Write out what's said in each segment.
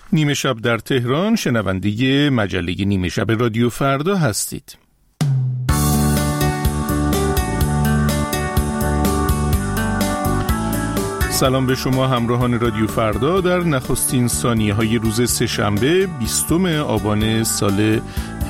نیمه شب در تهران، شنونده مجله نیمه شب رادیو فردا هستید. سلام به شما همراهان رادیو فردا در نخستین ثانیه‌های روز سه‌شنبه 20 آبان سال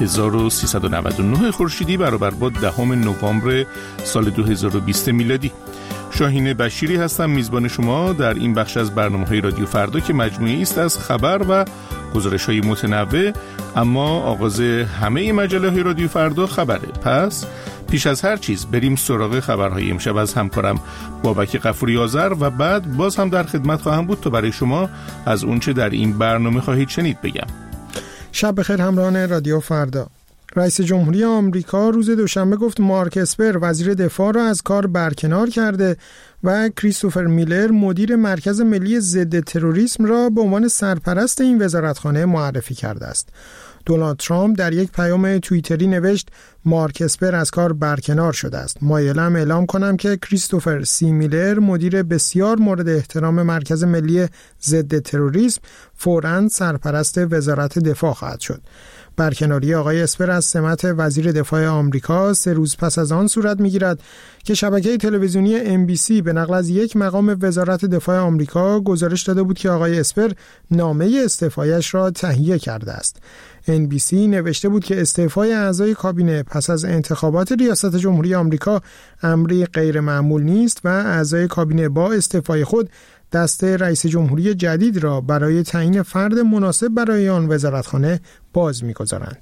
1399 خورشیدی برابر با 10 نوامبر سال 2020 میلادی. شاهین بشیری هستم، میزبان شما در این بخش از برنامه‌های رادیو فردا که مجموعه‌ای است از خبر و گزارش‌های متنوع، اما آغاز همه مجله‌های رادیو فردا خبره. پس پیش از هر چیز بریم سراغ خبرهای امشب از همکارم بابک غفوری آذر و بعد باز هم در خدمت خواهم بود تا برای شما از اونچه در این برنامه خواهید شنید بگم. شب بخیر همراهان رادیو فردا. رئیس جمهوری آمریکا روز دوشنبه گفت مارک اسپر وزیر دفاع را از کار برکنار کرده و کریستوفر میلر مدیر مرکز ملی ضد تروریسم را به عنوان سرپرست این وزارتخانه معرفی کرده است. دونالد ترامپ در یک پیام توییتری نوشت مارک اسپر از کار برکنار شده است. مایلم اعلام کنم که کریستوفر سی میلر مدیر بسیار مورد احترام مرکز ملی ضد تروریسم فوراً سرپرست وزارت دفاع خواهد شد. برکناری آقای اسپر از سمت وزیر دفاع آمریکا 3 روز پس از آن صورت می‌گیرد که شبکه تلویزیونی NBC به نقل از یک مقام وزارت دفاع آمریکا گزارش داده بود که آقای اسپر نامه استعفایش را تهیه کرده است. NBC نوشته بود که استعفای اعضای کابینه پس از انتخابات ریاست جمهوری آمریکا امری غیر معمول نیست و اعضای کابینه با استعفای خود دست رئیس جمهوری جدید را برای تعیین فرد مناسب برای آن وزارتخانه باز می‌گذارند.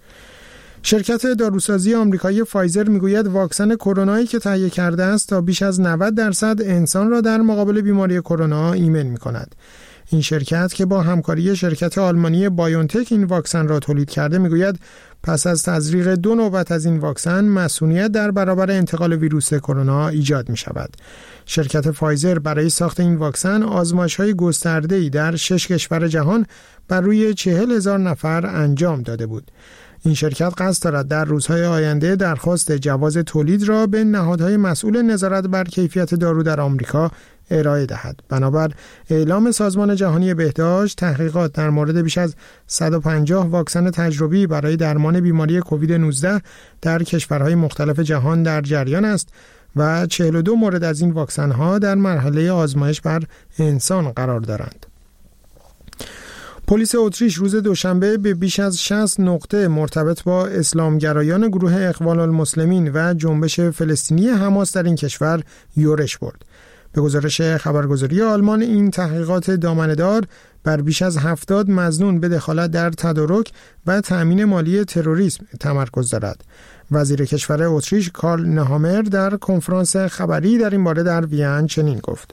شرکت داروسازی آمریکایی فایزر میگوید واکسن کرونایی که تهیه کرده است تا بیش از 90% انسان را در مقابل بیماری کرونا ایمن می‌کند. این شرکت که با همکاری شرکت آلمانی بایونتک این واکسن را تولید کرده میگوید پس از تزریق 2 نوبت از این واکسن مسئولیت در برابر انتقال ویروس کرونا ایجاد می شود. شرکت فایزر برای ساخت این واکسن آزمایش‌های گسترده‌ای در 6 کشور جهان بر روی 40,000 نفر انجام داده بود. این شرکت قصد دارد در روزهای آینده درخواست جواز تولید را به نهادهای مسئول نظارت بر کیفیت دارو در آمریکا ارائه دهد. بنابر اعلام سازمان جهانی بهداشت، تحقیقات در مورد بیش از 150 واکسن تجربی برای درمان بیماری کووید 19 در کشورهای مختلف جهان در جریان است و 42 مورد از این واکسن‌ها در مرحله آزمایش بر انسان قرار دارند. پلیس اتریش روز دوشنبه به بیش از 60 نقطه مرتبط با اسلامگرایان گروه اخوان المسلمین و جنبش فلسطینی حماس در این کشور یورش برد. به گزارش خبرگزاری آلمان این تحقیقات دامنه‌دار بر بیش از 70 مظنون به دخالت در تدارک و تأمین مالی تروریسم تمرکز دارد. وزیر کشور اتریش کارل نهامر در کنفرانس خبری در این باره در وین چنین گفت: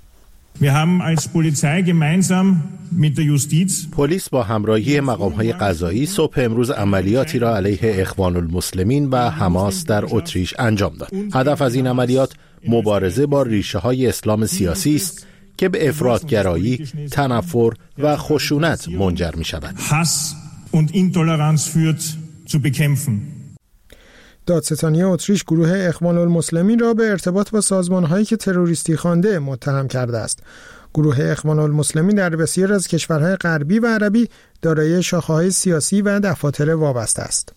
پلیس با همراهی مقام‌های قضایی صبح امروز عملیاتی را علیه اخوان المسلمین و حماس در اتریش انجام داد. هدف از این عملیات مبارزه با ریشه‌های اسلام سیاسی است که به افراط‌گرایی، تنفر و خشونت منجر می‌شود. دادستانی اتریش گروه اخوان المسلمین را به ارتباط با سازمان‌هایی که تروریستی خوانده متهم کرده است. گروه اخوان المسلمین در بسیار از کشورهای غربی و عربی دارای شاخه‌های سیاسی و دفاتر وابسته است.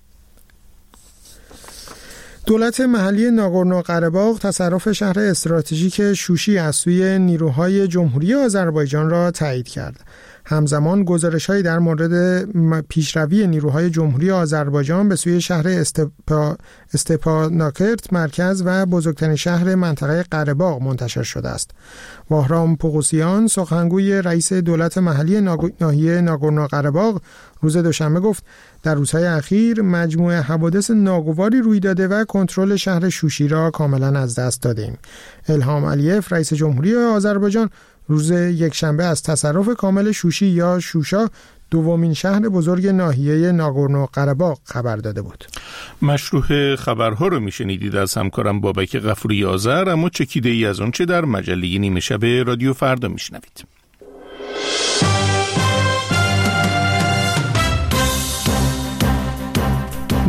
دولت محلی ناگورنو قره‌باغ تصرف شهر استراتژیک شوشی از سوی نیروهای جمهوری آذربایجان را تایید کرد. همزمان گزارش‌هایی در مورد پیشروی نیروهای جمهوری آذربایجان به سوی شهر استپاناکرت مرکز و بزرگترین شهر منطقه قره‌باغ منتشر شده است. واهرام پوغوسیان سخنگوی رئیس دولت محلی ناحیه ناگورنو قره‌باغ روز دوشنبه گفت در روزهای اخیر مجموعه حوادث ناگواری روی داده و کنترل شهر شوشی را کاملا از دست دادیم. الهام علیف رئیس جمهوری آذربایجان روز یکشنبه از تصرف کامل شوشی یا شوشا دومین شهر بزرگ ناحیه ناگورنو قره‌باغ خبر داده بود. مشروح خبرها رو میشنیدید از همکارم بابک غفوری آذر، اما چکیده ای از اون چه در مجله نیمه شب رادیو فردا میشنوید.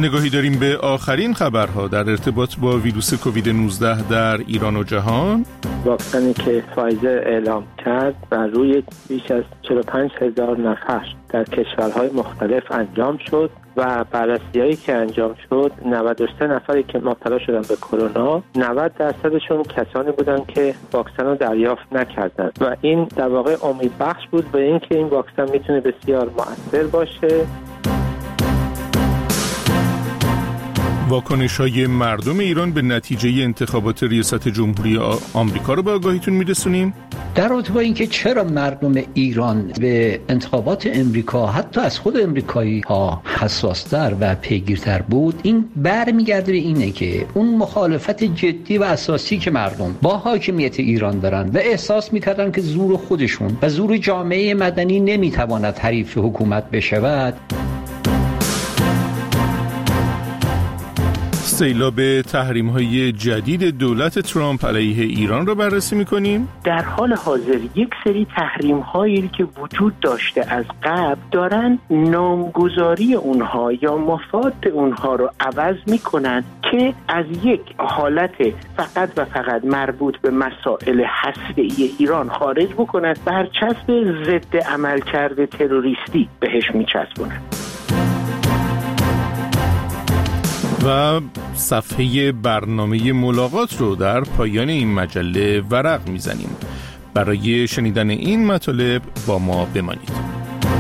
نگاهی داریم به آخرین خبرها در ارتباط با ویروس کووید 19 در ایران و جهان. واکسنی که فایزر اعلام کرد و روی بیش از 45,000 نفر در کشورهای مختلف انجام شد و بررسی‌هایی که انجام شد 93 نفری که مبتلا شدن به کرونا 90% کسانی بودن که واکسن رو دریافت نکردند و این در واقع امیدبخش بود به اینکه این واکسن میتونه بسیار مؤثر باشه. واکنش‌های مردم ایران به نتیجه انتخابات ریاست جمهوری آمریکا رو به آگاهیتون میرسونیم. در رابطه با اینکه چرا مردم ایران به انتخابات امریکا حتی از خود امریکایی ها حساس‌تر و پیگیرتر بود، این برمیگرده به اینه که اون مخالفت جدی و اساسی که مردم با حاکمیت ایران دارن و احساس میکردن که زور خودشون و زور جامعه مدنی نمیتواند حریف حکومت بشود. سیلاب تحریم‌های جدید دولت ترامپ علیه ایران را بررسی می‌کنیم. در حال حاضر یک سری تحریم‌هایی که وجود داشته از قبل دارن نامگذاری اونها یا مفاد اونها رو عوض می‌کنن که از یک حالت فقط و فقط مربوط به مسائل هسته‌ای ایران خارج بکنن، برچسب ضد عملکرد تروریستی بهش می‌چسبونن. و صفحه برنامه ملاقات رو در پایان این مجله ورق میزنیم. برای شنیدن این مطالب با ما بمانید.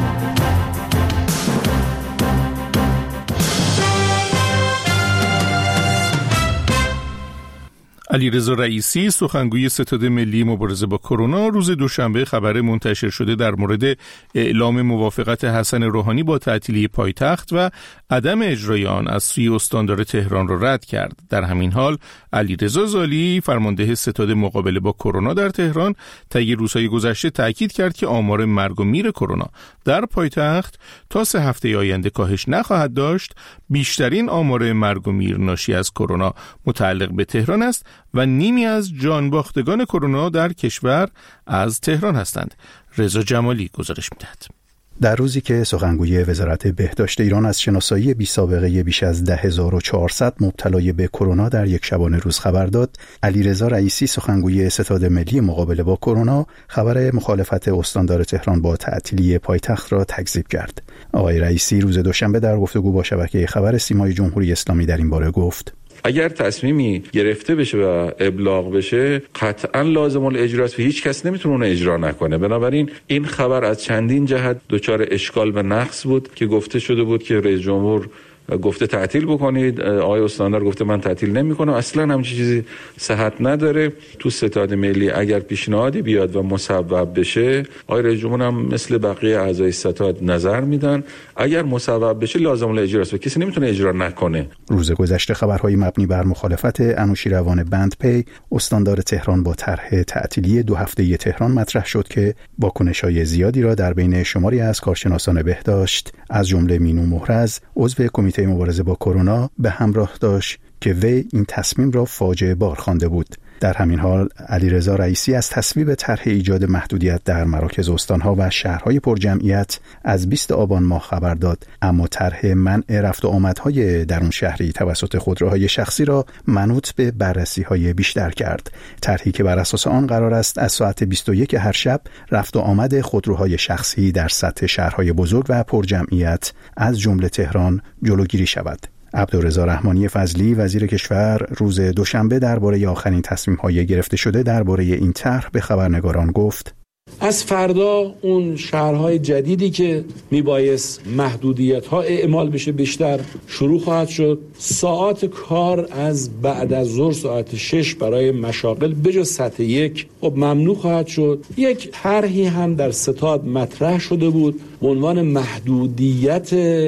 علیرضا رئیسی سخنگوی ستاد ملی مبارزه با کرونا روز دوشنبه خبر منتشر شده در مورد اعلام موافقت حسن روحانی با تعطیلی پایتخت و عدم اجرای آن از سوی استاندار تهران را رد کرد. در همین حال علیرضا زالی فرمانده ستاد مقابله با کرونا در تهران طی روزهای گذشته تاکید کرد که آمار مرگ و میر کرونا در پایتخت تا 3 هفته آینده کاهش نخواهد داشت. بیشترین آمار مرگ و میر ناشی از کرونا متعلق به تهران است و نیمی از جانباختگان کرونا در کشور از تهران هستند. رضا جمالی گزارش می‌دهد. در روزی که سخنگوی وزارت بهداشت ایران از شناسایی بی سابقه بیش از 10,400 مبتلای به کرونا در یک شبانه روز خبر داد، علیرضا رئیسی سخنگوی ستاد ملی مقابله با کرونا خبر مخالفت استاندار تهران با تعطیلی پایتخت را تکذیب کرد. آقای رئیسی روز دوشنبه در گفتگو با شبکه خبر سیمای جمهوری اسلامی در این باره گفت: اگر تصمیمی گرفته بشه و ابلاغ بشه قطعا لازم الاجرا است و هیچ کس نمیتونه اون اجرا نکنه. بنابراین این خبر از چندین جهت دچار اشکال و نقص بود که گفته شده بود که رئیس جمهور گفته تعطیل بکنید، آقای استاندار گفته من تعطیل نمی‌کنم. اصلا همچین چیزی صحت نداره. تو ستاد ملی اگر پیشنهادی بیاد و مصوب بشه، آقای رئیس جمهور هم مثل بقیه اعضای ستاد نظر میدن. اگر مصوب بشه لازم الاجرا است و کسی نمیتونه اجرا نکنه. روز گذشته خبرهای مبنی بر مخالفت انوشیروان بندپی استاندار تهران با طرح تعطیلی 2 هفته‌ای تهران مطرح شد که واکنش‌های زیادی را در بین شماری از کارشناسان بهداشت از جمله مینو محرز عضو کمیته مبارزه با کرونا به همراه داشت که وی این تصمیم را فاجعه بار خوانده بود. در همین حال علیرضا رئیسی از تصویب طرح ایجاد محدودیت در مراکز استانها و شهرهای پرجمعیت از 20 آبان ماه خبر داد، اما طرح منع رفت و آمدهای درون شهری توسط خودروهای شخصی را منوط به بررسی‌های بیشتر کرد. طرحی که بر اساس آن قرار است از ساعت 21 هر شب رفت و آمد خودروهای شخصی در سطح شهرهای بزرگ و پرجمعیت از جمله تهران جلوگیری شود. عبدالرضا رحمانی فضلی وزیر کشور روز دوشنبه درباره آخرین تصمیم‌های گرفته شده درباره این طرح به خبرنگاران گفت: از فردا اون شهرهای جدیدی که میبایست محدودیت‌ها اعمال بشه بیشتر شروع خواهد شد. ساعات کار از بعد از ظهر ساعت 6 برای مشاغل بجز سطح 1 خب ممنوع خواهد شد. یک طرحی هم در ستاد مطرح شده بود به عنوان محدودیت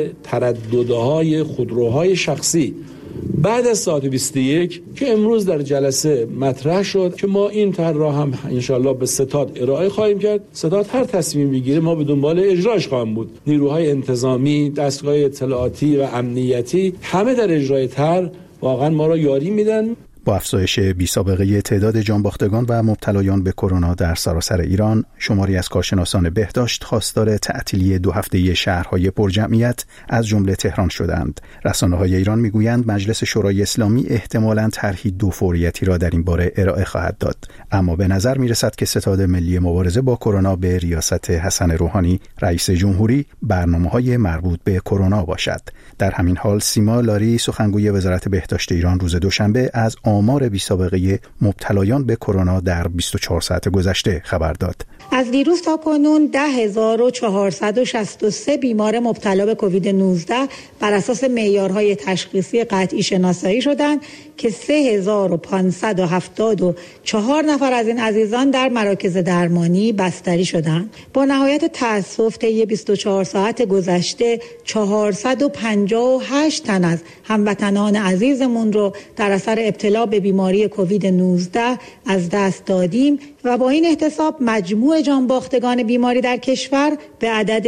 ترددهای خودروهای شخصی بعد از ساعت 21 که امروز در جلسه مطرح شد که ما این طرح را هم انشالله به ستاد ارائه خواهیم کرد. ستاد هر تصمیم بگیره ما به دنبال اجراش خواهیم بود. نیروهای انتظامی، دستگاه اطلاعاتی و امنیتی همه در اجرای طرح واقعا ما را یاری میدن. با افزایش بی‌سابقه تعداد جانباختگان و مبتلایان به کرونا در سراسر ایران، شماری از کارشناسان بهداشت خواستار تعطیلی 2 هفته‌ای شهرهای پرجمعیت از جمله تهران شدند. رسانه‌های ایران میگویند مجلس شورای اسلامی احتمالاً طرحی 2 فوریتی را در این باره ارائه خواهد داد، اما به نظر میرسد که ستاد ملی مبارزه با کرونا به ریاست حسن روحانی رئیس جمهوری برنامه‌های مربوط به کرونا باشد. در همین حال سیما لاری سخنگوی وزارت بهداشت ایران روز دوشنبه از آمار بی‌سابقه مبتلایان به کرونا در 24 ساعت گذشته خبر داد. از دیروز تا کنون 10,463 بیمار مبتلا به کووید 19 بر اساس معیارهای تشخیصی قطعی شناسایی شدند که 3,574 نفر از این عزیزان در مراکز درمانی بستری شدند. با نهایت تأسف طی 24 ساعت گذشته 458 تن از هموطنان عزیزمون رو در اثر ابتلا به بیماری کووید 19 از دست دادیم و با این احتساب مجموع جانباختگان بیماری در کشور به عدد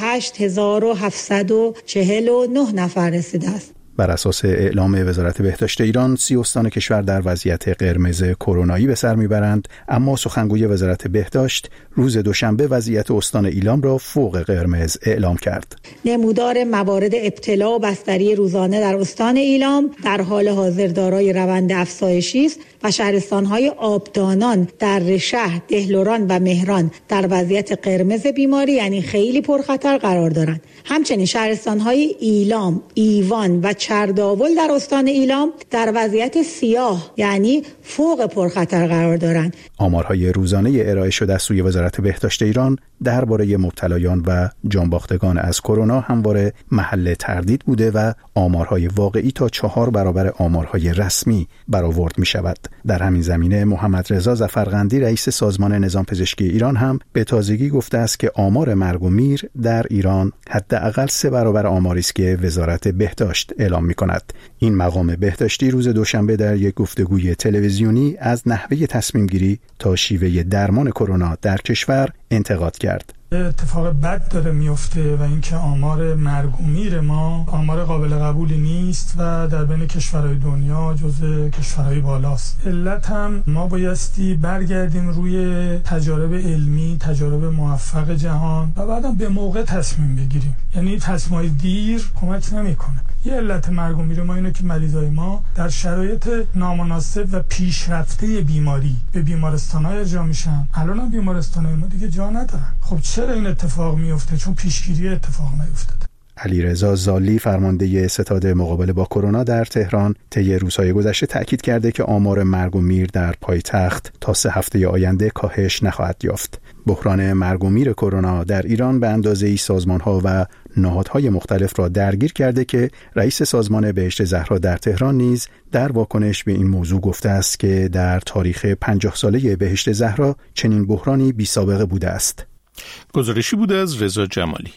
38,749 نفر رسیده است. بر اساس اعلام وزارت بهداشت ایران 30 استان کشور در وضعیت قرمز کرونایی به سر میبرند، اما سخنگوی وزارت بهداشت روز دوشنبه وضعیت استان ایلام را فوق قرمز اعلام کرد. نمودار موارد ابتلا و بستری روزانه در استان ایلام در حال حاضر دارای روند افزایشی است و شهرستان‌های آبدانان در رشح، دهلوران و مهران در وضعیت قرمز بیماری یعنی خیلی پرخطر قرار دارند. همچنین شهرستان‌های ایلام، ایوان و چرداول در استان ایلام در وضعیت سیاه یعنی فوق پرخطر قرار دارند. آمارهای روزانه ارائه شده از سوی وزارت بهداشت ایران درباره مبتلایان و جانباختگان از کرونا همواره محل تردید بوده و آمارهای واقعی تا 4 برابر آمارهای رسمی برآورد می شود. در همین زمینه محمد رضا ظفرقندی رئیس سازمان نظام پزشکی ایران هم به تازگی گفته است که آمار مرگ و میر در ایران حداقل 3 برابر آماری است که وزارت بهداشت اعلام می کند. این مقام بهداشتی روز دوشنبه در یک گفتگوی تلویزیونی از نحوه تصمیم گیری تا شیوه درمان کرونا در کشور انتقاد کرد. اتفاق بد داره میفته و اینکه آمار مرگ و میر ما آمار قابل قبولی نیست و در بین کشورهای دنیا جزو کشورهای بالاست. علت هم ما بایستی برگردیم روی تجارب علمی، تجارب موفق جهان و بعدم به موقع تصمیم بگیریم. یعنی تصمیم‌های دیر کمک نمیکنه. یه علت مرگ و میر ما اینه که مریضای ما در شرایط نامناسب و پیشرفته بیماری به بیمارستان‌ها ارجاع میشن. الان بیمارستان‌های ما دیگه جا ندارن. خب چرا این اتفاق میفته؟ چون پیشگیری اتفاق نیفتاده. علیرضا زالی فرمانده ستاد مقابله با کرونا در تهران طی روزهای گذشته تاکید کرده که آمار مرگ و میر در پایتخت تا 3 هفته آینده کاهش نخواهد یافت. بحران مرگ و میر کرونا در ایران به اندازه‌ای سازمان‌ها و نهادهای مختلف را درگیر کرده که رئیس سازمان بهشت زهرا در تهران نیز در واکنش به این موضوع گفته است که در تاریخ 50 ساله بهشت زهرا چنین بحرانی بی‌سابقه بوده است. گزارشی بوده از رضا جمالی.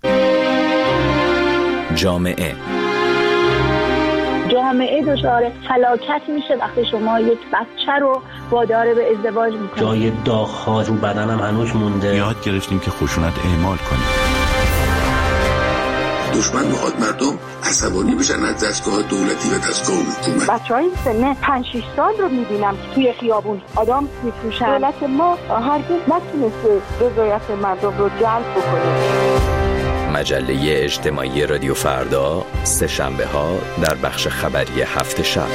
جامعه دچار فلاکت میشه وقتی شما یک بچه رو وادار به ازدواج میکنید. جای داغ‌ها رو بدنم هنوز مونده. یاد گرفتیم که خشونت اعمال کنیم. دشمن میخواد مردم عصبانی بشن از دستگاه دولتی و دستگاه حکومت. بچهای سن 5-6 سال رو میبینم توی خیابون آدم میفروشن. دولت ما هرگز نتونسته رضایت مردم رو جلب بکنه. مجله اجتماعی رادیو فردا سه‌شنبه ها در بخش خبری هفت شب.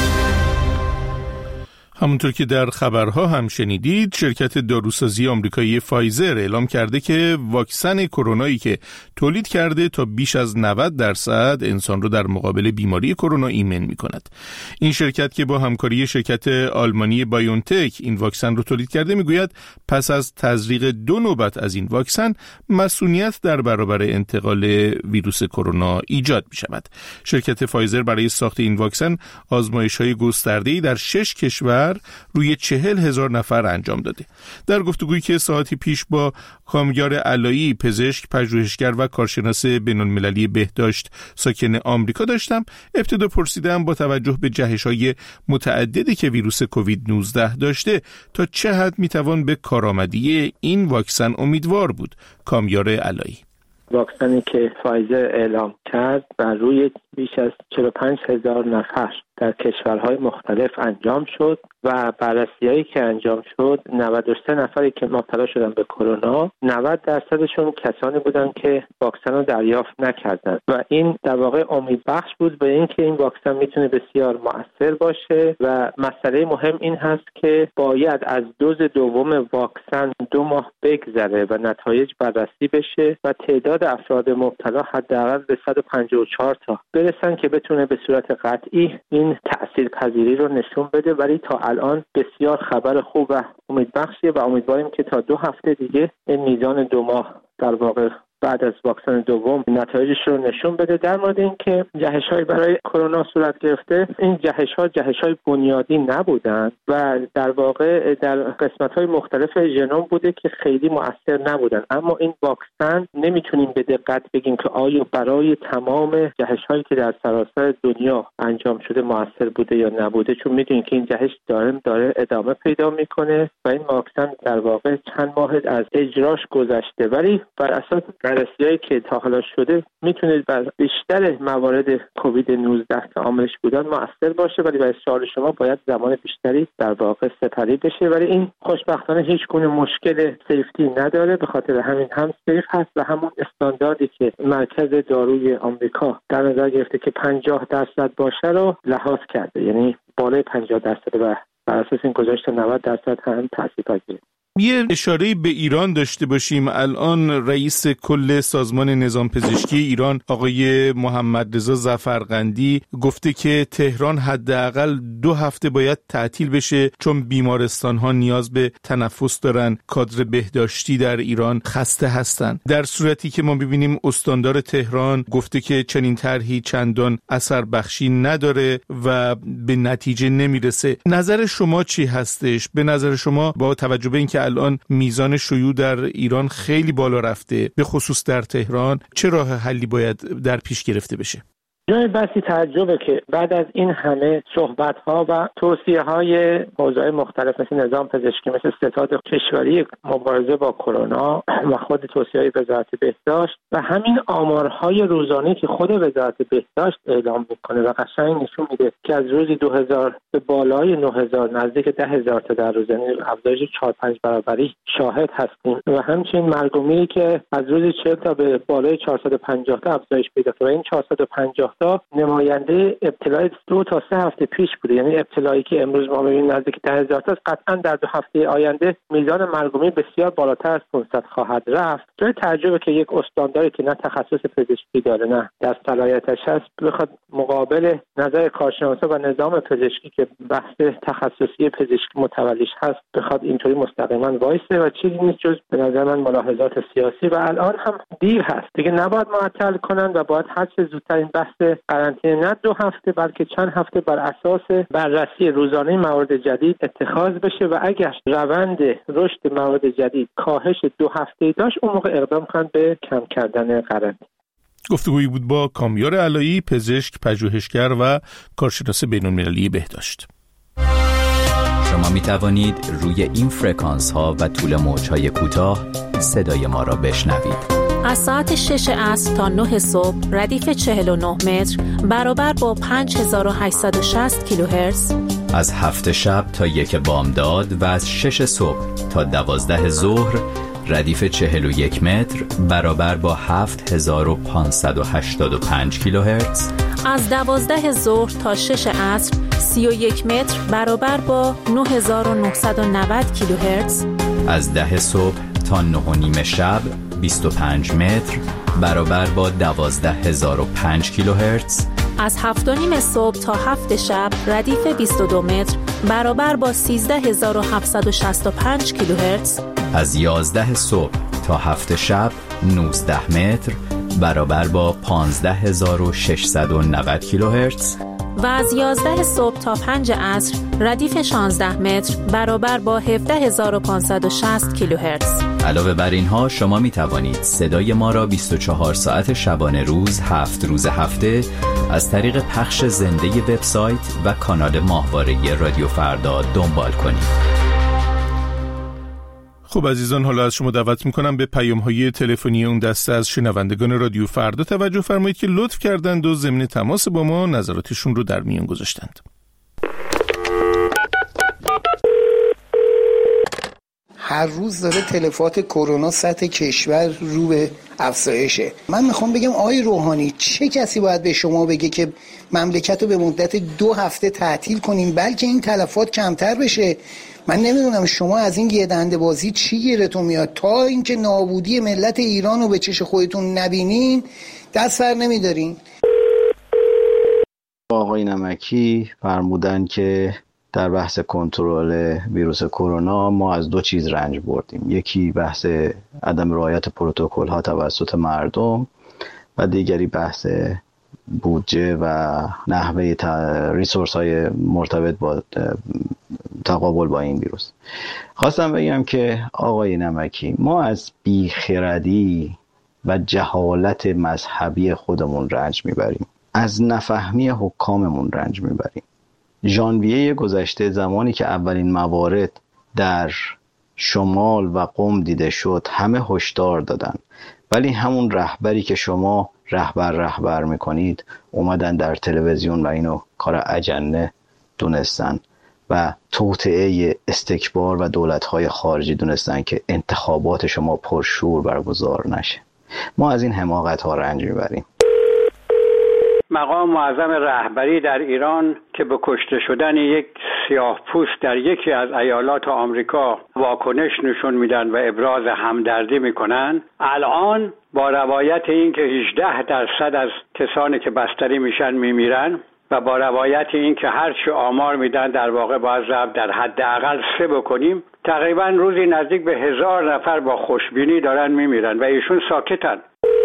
همونطور که در خبرها هم شنیدید، شرکت داروسازی آمریکایی فایزر اعلام کرده که واکسن کرونایی که تولید کرده تا بیش از 90% انسان رو در مقابل بیماری کرونا ایمن می‌کند. این شرکت که با همکاری شرکت آلمانی بایونتک این واکسن رو تولید کرده میگوید پس از تزریق 2 نوبت از این واکسن مسئولیت در برابر انتقال ویروس کرونا ایجاد می‌شود. شرکت فایزر برای ساخت این واکسن آزمایش‌های گسترده‌ای در 6 کشور روی 40,000 نفر انجام داده. در گفتگویی که ساعتی پیش با کامیار علایی، پزشک، پژوهشگر و کارشناس بین‌المللی بهداشت ساکن آمریکا داشتم، ابتدا پرسیدم با توجه به جهش‌های متعددی که ویروس کووید 19 داشته تا چه حد میتوان به کارآمدی این واکسن امیدوار بود. کامیار علایی: واکسنی که فایزر اعلام کرد و روی بیش از 45,000 نفر در کشورهای مختلف انجام شد و بررسی‌هایی که انجام شد 93 نفری که مبتلا شدن به کرونا 90% کسانی بودند که واکسن رو دریافت نکردند و این در واقع امیدبخش بود به اینکه این واکسن میتونه بسیار مؤثر باشه و مسئله مهم این هست که باید از دوز دوم واکسن 2 ماه بگذره و نتایج بررسی بشه و تعداد افراد مبتلا حداقل به 154 تا برسن که بتونه به صورت قطعی این تأثیرپذیری رو نشون بده. ولی تا الان بسیار خبر خوب و امیدبخشیه و امیدواریم که تا 2 هفته دیگه این میزان 2 ماه در واقع بعد از واکسن دوم نتایجش رو نشون بده. در مورد اینکه جهش‌های برای کرونا صورت گرفته، این جهش‌های بنیادی نبودن و در واقع در قسمت‌های مختلف ژنوم بوده که خیلی مؤثر نبودن، اما این واکسن نمیتونیم به دقت بگیم که آیا برای تمام جهش‌هایی که در سراسر دنیا انجام شده مؤثر بوده یا نبوده، چون میدونیم که این جهش داره ادامه پیدا میکنه و این واکسن در واقع چند ماه از اجراش گذشته، ولی بر اساس بررسی‌هایی که تا حالا شده میتونه بر بیشتر موارد کووید 19 که عاملش بودن مؤثر باشه، ولی برای سوال شما باید زمان بیشتری در واقع سپری بشه. ولی این خوشبختانه هیچ گونه مشکل سیفتی نداره، به خاطر همین هم سیف هست و همون استانداردی که مرکز داروی آمریکا در نظر گرفته که 50% باشه رو لحاظ کرده، یعنی بالای 50% و بر اساس این گذاشت 90% هم تاثیرپذیره. یه اشاره به ایران داشته باشیم. الان رئیس کل سازمان نظام پزشکی ایران آقای محمد رضا ظفرقندی گفته که تهران حداقل 2 هفته باید تعطیل بشه چون بیمارستان‌ها نیاز به تنفس دارن، کادر بهداشتی در ایران خسته هستن. در صورتی که ما ببینیم استاندار تهران گفته که چنین طرحی چندان اثر بخشی نداره و به نتیجه نمیرسه. نظر شما چی هستش؟ به نظر شما با توجه به اینکه الان میزان شیوع در ایران خیلی بالا رفته، به خصوص در تهران، چه راه حلی باید در پیش گرفته بشه؟ جای بسی تعجبه که بعد از این همه صحبت‌ها و توصیه‌های حوزه‌های مختلف مثل نظام پزشکی، مثل ستاد کشوری مبارزه با کرونا و خود توصیه‌های وزارت بهداشت و همین آمارهای روزانه‌ای که خود وزارت بهداشت اعلام می‌کنه و قشنگ نشون میده که از روزی 2000 به بالای 9000 نزدیک 10000 تا در روز، یعنی افزایش 4-5 برابری شاهد هستیم و همچنین مرگ و میری که از روزی 40 تا به بالای 450 تا افزایش پیدا کرده. این 450 تا نماینده ابتلای 2 تا 3 هفته پیش بوده، یعنی ابتلایی که امروز ما می‌بینیم نزدیک 10000 تا، قطعاً در 2 هفته آینده میزان مرگ و میر بسیار بالاتر از 500 خواهد رفت. جای تعجبه که یک استانداری که نه تخصص پزشکی داره نه در صلاحیتش هست بخواد مقابل نظر کارشناسا و نظام پزشکی که بحث تخصصی پزشکی متولیش هست بخواد اینطوری مستقیما وایسه و چیزی نیست جز به نظر من ملاحظات سیاسی و الان هم دیر هست دیگه. نباید معطل کنن و باید هر چه زودتر این بحث قرنطینه نه 2 هفته بلکه چند هفته بر اساس بررسی روزانه موارد جدید اتخاذ بشه و اگر روند رشد موارد جدید کاهش 2 هفته داشت اون موقع اقدام کنند به کم کردن قرنطینه. گفتگویی بود با کامیار علایی، پزشک، پژوهشگر و کارشناس بین‌المللی بهداشت. شما می توانید روی این فرکانس ها و طول موج های کوتاه صدای ما را بشنوید. از ساعت 6 عصر تا 9 صبح ردیف 49 متر برابر با 5860 کیلوهرتز. از 7 شب تا 1 بامداد و از 6 صبح تا 12 ظهر ردیف 41 متر برابر با 7585 کیلوهرتز. از 12 ظهر تا 6 عصر 31 متر برابر با 9990 کیلوهرتز. از 10 صبح تا 9:30 شب 25 متر برابر با 12005 کیلوهرتز. از 7:30 صبح تا 7 شب ردیف 22 متر برابر با 13765 کیلوهرتز. از 11 صبح تا 7 شب 19 متر برابر با 15690 کیلوهرتز. و از 11 صبح تا 5 عصر ردیف 16 متر برابر با 17560 کیلوهرتز. علاوه بر اینها شما می توانید صدای ما را 24 ساعت شبانه روز 7 روز هفته از طریق پخش زنده وبسایت و کانال ماهواره رادیو فردا دنبال کنید. خب عزیزان، حالا از شما دعوت میکنم به پیام‌های تلفنی اون دسته از شنوندگان رادیو فردا توجه فرمایید که لطف کردند و ضمن تماس با ما نظراتشون رو در میان گذاشتند. هر روز داره تلفات کرونا سطح کشور رو به افزایشه. من میخوام بگم آقای روحانی، چه کسی باید به شما بگه که مملکت رو به مدت 2 هفته تعطیل کنیم بلکه این تلفات کمتر بشه؟ من نمیدونم شما از این یه دنده بازی چی گیرتون میاد؟ تا اینکه نابودی ملت ایران رو به چش خودتون نبینین دست بر نمیدارین. آقای نمکی فرمودن که در بحث کنترل ویروس کرونا ما از 2 چیز رنج بردیم. یکی بحث عدم رعایت پروتکل ها توسط مردم و دیگری بحث بودجه و نحوه ریسورس های مرتبط با تقابل با این ویروس. خواستم بگم که آقای نمکی، ما از بیخردی و جهالت مذهبی خودمون رنج میبریم، از نفهمی حکاممون رنج میبریم. ژانویه گذشته، زمانی که اولین موارد در شمال و قم دیده شد، همه هشدار دادن، ولی همون رهبری که شما رهبر میکنید اومدن در تلویزیون و اینو کار اجنه دونستن و توطئه استکبار و دولت‌های خارجی دونستن که انتخابات شما پرشور برگزار نشه. ما از این حماقت‌ها رنج میبریم. مقام معظم رهبری در ایران که به کشته شدن یک سیاه‌پوست در یکی از ایالات آمریکا واکنش نشون میدن و ابراز همدردی میکنن، الان با روایت این که 18% از کسانی که بستری میشن میمیرن و با روایت این که هرچی آمار میدن در واقع باید ضرب در حداقل 3 بکنیم، تقریبا روزی نزدیک به 1000 نفر با خوشبینی دارن میمیرن و ایشون ساکتن.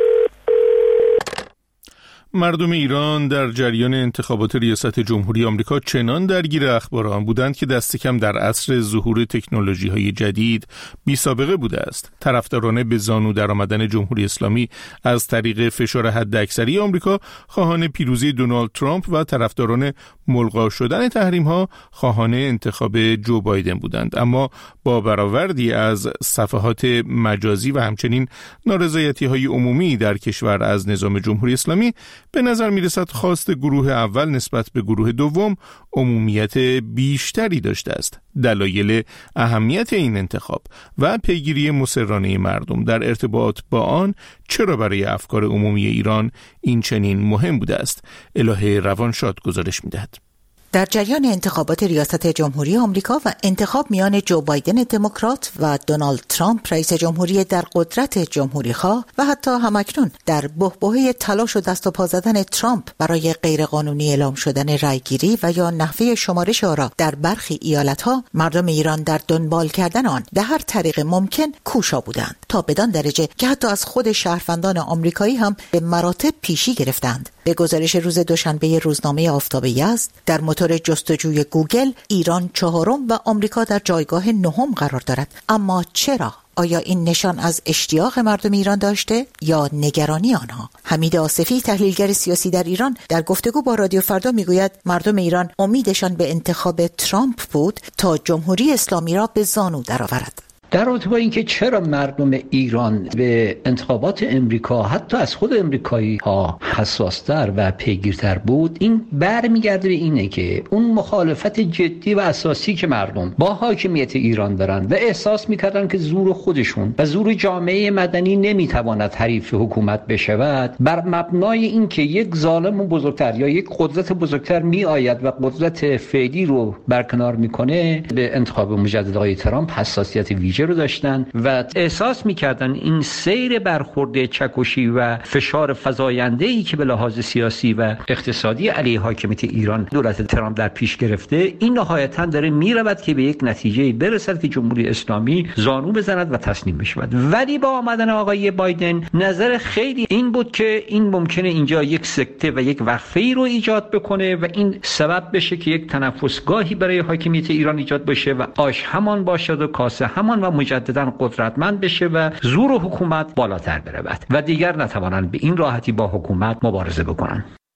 مردم ایران در جریان انتخابات ریاست جمهوری آمریکا چنان درگیر اخبار آن بودند که دست کم در عصر ظهور تکنولوژی‌های جدید بی سابقه بوده است. طرفداران به زانو درآمدن جمهوری اسلامی از طریق فشار حداکثری آمریکا خواهان پیروزی دونالد ترامپ و طرفداران ملغا شدن تحریم‌ها خواهان انتخاب جو بایدن بودند. اما با برآوردی از صفحات مجازی و همچنین نارضایتی‌های عمومی در کشور از نظام جمهوری اسلامی، به نظر میرسد خواست گروه اول نسبت به گروه دوم عمومیت بیشتری داشته است. دلایل اهمیت این انتخاب و پیگیری مصرانه مردم در ارتباط با آن چرا برای افکار عمومی ایران این چنین مهم بوده است، الهه روانشاد گزارش می‌دهد. در جریان انتخابات ریاست جمهوری آمریکا و انتخاب میان جو بایدن دموکرات و دونالد ترامپ رئیس جمهوری در قدرت جمهوری‌خواه و حتی همکنون در بحبوحه تلاش و دست و پا زدن ترامپ برای غیرقانونی اعلام شدن رأیگیری و یا نحوه شمارش آرا در برخی ایالت‌ها، مردم ایران در دنبال کردن آن به هر طریق ممکن کوشا بودند، تا بدان درجه که حتی از خود شهروندان آمریکایی هم به مراتب پیشی گرفتند. به گزارش روز دوشنبه روزنامه آفتاب یزد، در موتور جستجوی گوگل ایران 4م و آمریکا در جایگاه 9م قرار دارد. اما چرا؟ آیا این نشان از اشتیاق مردم ایران داشته یا نگرانی آنها؟ حمید آصفی، تحلیلگر سیاسی در ایران، در گفتگو با رادیو فردا میگوید مردم ایران امیدشان به انتخاب ترامپ بود تا جمهوری اسلامی را به زانو درآورد. در رابطه با اینکه چرا مردم ایران به انتخابات امریکا حتی از خود امریکایی ها حساستر و پیگیرتر بود، این برمیگرده به اینه که اون مخالفت جدی و اساسی که مردم با حاکمیت ایران دارن و احساس میکردن که زور خودشون و زور جامعه مدنی نمیتواند حریف حکومت بشود، بر مبنای اینکه یک ظالم بزرگتر یا یک قدرت بزرگتر میآید و قدرت فعلی رو برکنار میکنه، به انتخاب مجدد آقای ترامپ حساسیت ویژه رو داشتن و احساس میکردن این سیر برخورد چکشی و فشار فزاینده‌ای که به لحاظ سیاسی و اقتصادی علیه حاکمیت ایران دولت ترامپ در پیش گرفته، این نهایتاً داره میرود که به یک نتیجه برسد که جمهوری اسلامی زانو بزند و تسلیم بشود. ولی با آمدن آقای بایدن نظر خیلی این بود که این ممکنه اینجا یک سکته و یک وقفه‌ای رو ایجاد بکنه و این سبب بشه که یک تنفسگاهی برای حاکمیت ایران ایجاد بشه و آش همان باشد و کاسه همان و مجددا قدرتمند بشه و زور حکومت بالاتر برود و دیگر نتوانند به این راحتی با حکومت مبارزه بکنند.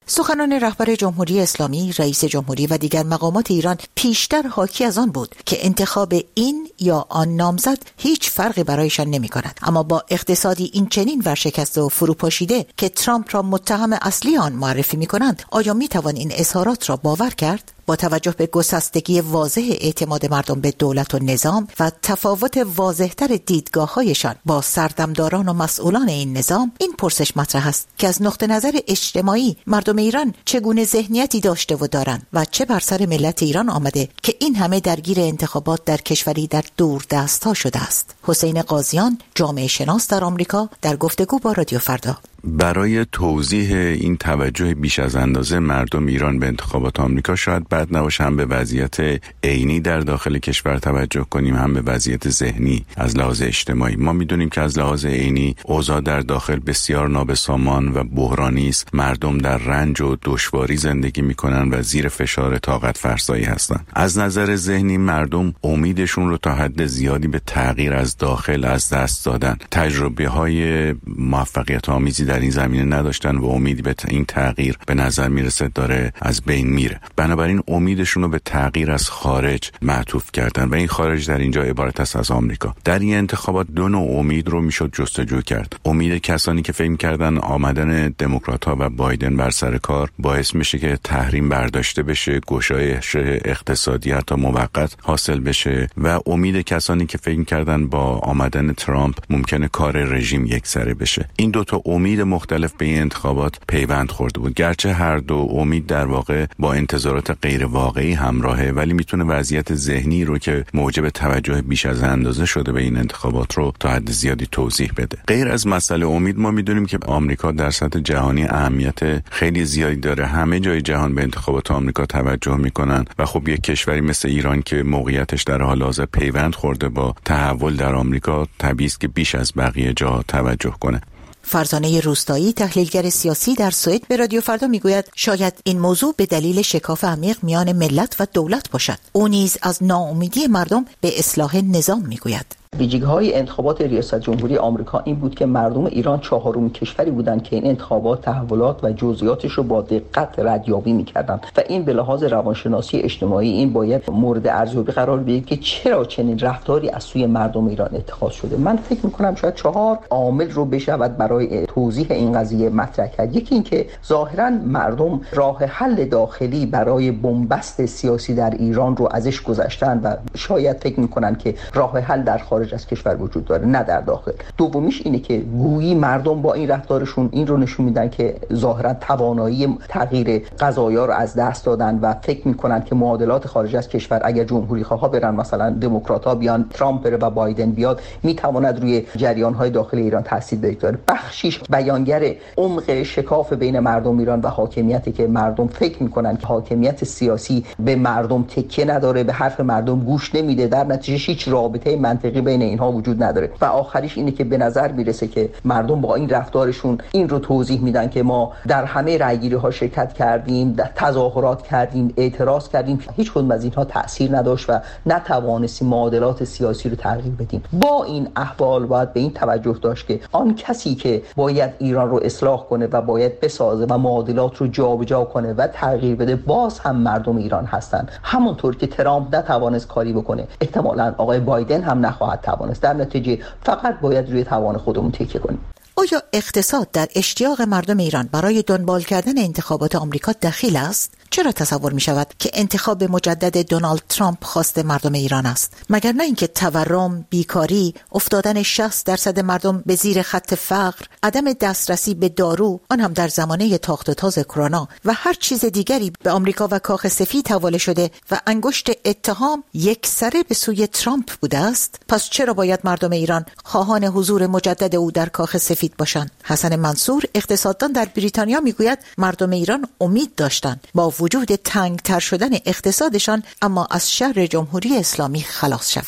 سخنان رهبر جمهوری اسلامی، رئیس جمهوری و دیگر مقامات ایران پیشتر حاکی از آن بود که انتخاب این یا آن نامزد هیچ فرقی برایشان نمی کند. اما با اقتصادی این چنین ورشکسته و فروپاشیده که ترامپ را متهم اصلی آن معرفی می کنند، آیا می توان این اظهارات را باور کرد؟ با توجه به گسستگی واضح اعتماد مردم به دولت و نظام و تفاوت واضح‌تر دیدگاه‌هایشان با سردمداران و مسئولان این نظام، این پرسش مطرح است که از نقطه نظر اجتماعی مردم ایران چگونه ذهنیتی داشته و دارند و چه بر سر ملت ایران آمده که این همه درگیر انتخابات در کشوری در دور دست‌ها شده است. حسین قاضیان، جامعه شناس در آمریکا، در گفتگو با رادیو فردا. برای توضیح این توجه بیش از اندازه مردم ایران به انتخابات آمریکا شاید بد نباشه هم به وضعیت عینی در داخل کشور توجه کنیم، هم به وضعیت ذهنی از لحاظ اجتماعی. ما میدونیم که از لحاظ عینی اوضاع در داخل بسیار نابسامان و بحرانی است. مردم در رنج و دشواری زندگی میکنن و زیر فشار طاقت فرسایی هستن. از نظر ذهنی مردم امیدشون رو تا حد زیادی به تغییر از داخل از دست دادن. تجربه‌های موفقیت آمیزی در این زمینه نداشتن و امیدی به این تغییر به نظر میرسه داره از بین میره. بنابراین امیدشون رو به تغییر از خارج معطوف کردن و این خارج در اینجا عبارت است از آمریکا. در این انتخابات دو نوع امید رو میشد جستجو کرد. امید کسانی که فکر کردن آمدن دموکرات‌ها و بایدن بر سر کار باعث میشه که تحریم برداشته بشه، گشایش اقتصادی حتی موقت حاصل بشه، و امید کسانی که فکر کردن با آمدن ترامپ ممکنه کار رژیم یکسره بشه. این دو تا امید مختلف به این انتخابات پیوند خورده بود. گرچه هر دو امید در واقع با انتظارات غیر واقعی همراهه، ولی میتونه وضعیت ذهنی رو که موجب توجه بیش از اندازه شده به این انتخابات رو تا حد زیادی توضیح بده. غیر از مسئله امید، ما میدونیم که آمریکا در سطح جهانی اهمیت خیلی زیادی داره. همه جای جهان به انتخابات آمریکا توجه میکنن و خب یک کشوری مثل ایران که موقعیتش در حال حاضر پیوند خورده با تحول در آمریکا، طبیعی است که بیش از بقیه جا توجه کنه. فرزانه روستایی، تحلیلگر سیاسی در سوئد، به رادیو فردا میگوید شاید این موضوع به دلیل شکاف عمیق میان ملت و دولت باشد. او نیز از ناامیدی مردم به اصلاح نظام میگوید. ویژگی‌های انتخابات ریاست جمهوری آمریکا این بود که مردم ایران چهارمین کشوری بودند که این انتخابات تحولات و جزئیاتش رو با دقت ردیابی می‌کردند و این به لحاظ روانشناسی اجتماعی این باید مورد ارزیابی قرار بگیرد که چرا چنین رفتاری از سوی مردم ایران اتخاذ شده. من فکر می‌کنم شاید 4 عامل رو بشود برای توضیح این قضیه مطرح کرد. یکی این که ظاهراً مردم راه حل داخلی برای بنبست سیاسی در ایران رو ازش گذشتن و شاید فکر می‌کنن که راه حل در خارج از کشور وجود داره، نه در داخل. دومیش اینه که گویی مردم با این رفتارشون این رو نشون میدن که ظاهرا توانایی تغییر قضایا رو از دست دادن و فکر میکنن که معادلات خارج از کشور اگر جمهوری خواها برن، مثلا دموکرات‌ها بیان، ترامپ بره و بایدن بیاد، میتواند روی جریان‌های داخل ایران تاثیر بگذاره. بخشیش بیانگر عمق شکاف بین مردم ایران و حاکمیتی که مردم فکر میکنن که حاکمیت سیاسی به مردم تکیه نداره، به حرف مردم گوش نمیده، در نتیجه هیچ رابطه منطقی بین اینها وجود نداره. و آخریش اینه که به نظر میرسه که مردم با این رفتارشون این رو توضیح میدن که ما در همه رأیگیری ها شرکت کردیم، تظاهرات کردیم، اعتراض کردیم، هیچ کدوم از اینها تأثیر نداشت و نتوانستیم معادلات سیاسی رو تغییر بدیم. با این احوال باید به این توجه داشت که آن کسی که باید ایران رو اصلاح کنه و باید بسازه و معادلات رو جابجا کنه و تغییر بده، باز هم مردم ایران هستن. همونطور که ترامپ نتوانست کاری بکنه، احتمالاً آقای بایدن هم نخواهد توانست. در نتیجه فقط باید روی توان خودمون تکیه کنیم. آیا اقتصاد در اشتیاق مردم ایران برای دنبال کردن انتخابات آمریکا دخیل است؟ چرا تصور می شود که انتخاب مجدد دونالد ترامپ خواست مردم ایران است؟ مگر نه اینکه تورم، بیکاری، افتادن 60% مردم به زیر خط فقر، عدم دسترسی به دارو، آن هم در زمانه تاخت و تاز کرونا و هر چیز دیگری به آمریکا و کاخ سفید حواله شده و انگشت اتهام یکسره به سوی ترامپ بوده است؟ پس چرا باید مردم ایران خواهان حضور مجدد او در کاخ سفید باشند؟ حسن منصور، اقتصاددان در بریتانیا، میگوید مردم ایران امید داشتند با وجود تنگتر شدن اقتصادشان اما از شر جمهوری اسلامی خلاص شوند.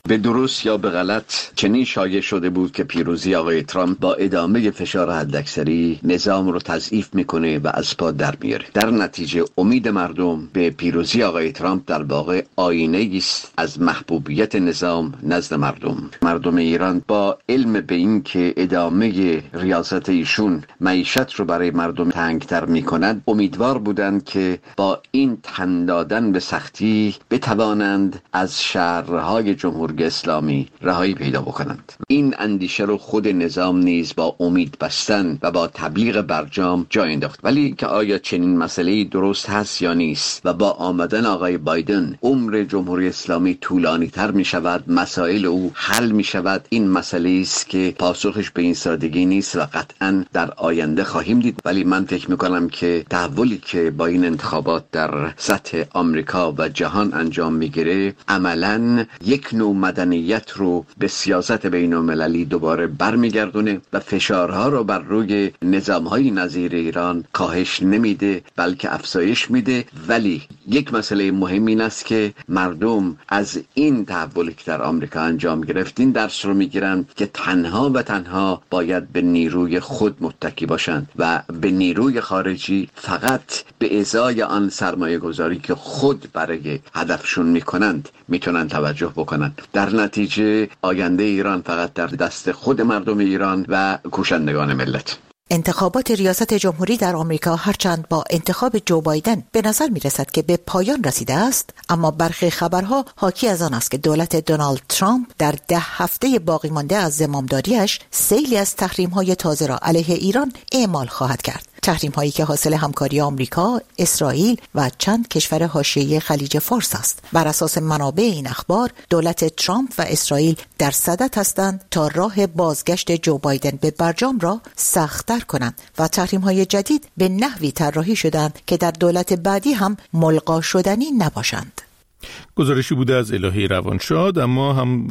به درست یا به غلط چنین شایع شده بود که پیروزی آقای ترامپ با ادامه فشار حداکثری نظام رو تضعیف میکنه و از پا در میاره. در نتیجه امید مردم به پیروزی آقای ترامپ در واقع آینه است از محبوبیت نظام نزد مردم ایران با علم به این که ادامه ریاست ایشون معیشت رو برای مردم تنگتر میکند، امیدوار بودند که با این تن دادن به سختی بتوانند از شرهای جمهوری اسلامی رهایی پیدا بکنند. این اندیشه رو خود نظام نیز با امید بستن و با تبلیغ برجام جا انداخت. ولی که آیا چنین مسئله‌ای درست هست یا نیست و با آمدن آقای بایدن عمر جمهوری اسلامی طولانی تر می شود، مسائل او حل می شود، این مسئله است که پاسخش به این سادگی نیست و قطعا در آینده خواهیم دید. ولی من فکر می کنم که تحولی که با این انتخابات در سطح آمریکا و جهان انجام می گیره عملاً یک نوع مدنیت رو به سیاست بین المللی دوباره برمیگردونه و فشارها رو بر روی نظام‌های نظیر ایران کاهش نمیده بلکه افزایش میده. ولی یک مسئله مهم این است که مردم از این تحولی که در آمریکا انجام گرفت این درس رو میگیرن که تنها و تنها باید به نیروی خود متکی باشند و به نیروی خارجی فقط به ازای آن سرمایه گذاری که خود برای هدفشون میکنند میتونن توجه بکنند. در نتیجه آینده ایران فقط در دست خود مردم ایران و کوشندگان ملت. انتخابات ریاست جمهوری در آمریکا هرچند با انتخاب جو بایدن به نظر می رسد که به پایان رسیده است، اما برخی خبرها حاکی از آن است که دولت دونالد ترامپ در 10 هفته باقی مانده از زمامداریش سیلی از تحریم‌های تازه را علیه ایران اعمال خواهد کرد. تحریم هایی که حاصل همکاری آمریکا، اسرائیل و چند کشور حاشیه خلیج فارس است. بر اساس منابع این اخبار، دولت ترامپ و اسرائیل در صدد هستند تا راه بازگشت جو بایدن به برجام را سخت‌تر کنند و تحریم های جدید به نحوی طراحی شدند که در دولت بعدی هم ملغا شدنی نباشند. گزارشی بوده از الهه روانشاد. اما هم